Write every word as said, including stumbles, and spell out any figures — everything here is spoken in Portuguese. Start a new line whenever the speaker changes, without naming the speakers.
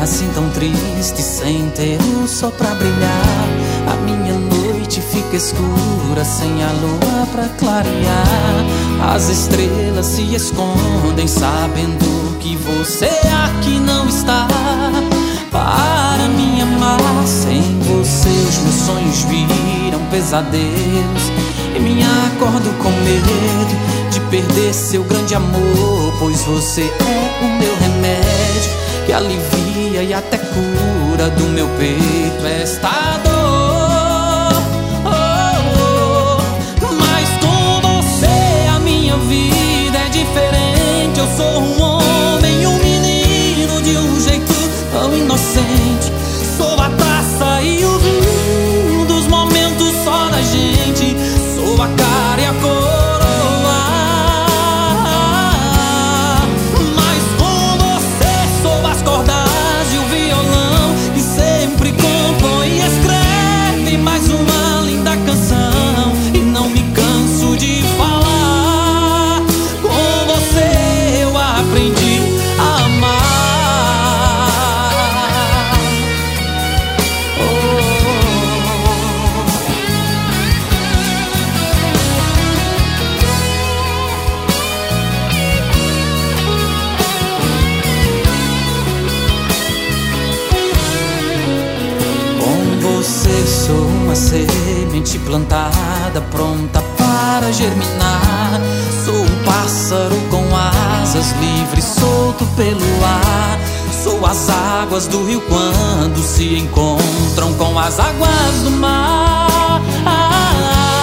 assim tão triste, sem ter o sol pra brilhar. A minha noite fica escura, sem a lua pra clarear. As estrelas se escondem, sabendo que você aqui não está para me amar. Sem você os meus sonhos viram pesadelos, e me acordo com medo de perder seu grande amor. Pois você é o meu remédio, que alivia e até cura do meu peito esta dor. Oh, oh. Mas com você a minha vida é diferente. Eu sou um homem, um menino de um jeito tão inocente. Sou a taça e o vinho dos momentos só da gente. Sou a cara e a coroa. Mas com você sou as cordas e o violão, que sempre compõe e escreve mais uma linda canção. E não me canso de falar, com você eu aprendi a amar. Você sou uma semente plantada, pronta para germinar. Sou um pássaro com asas, livre, solto pelo ar. Sou as águas do rio quando se encontram com as águas do mar.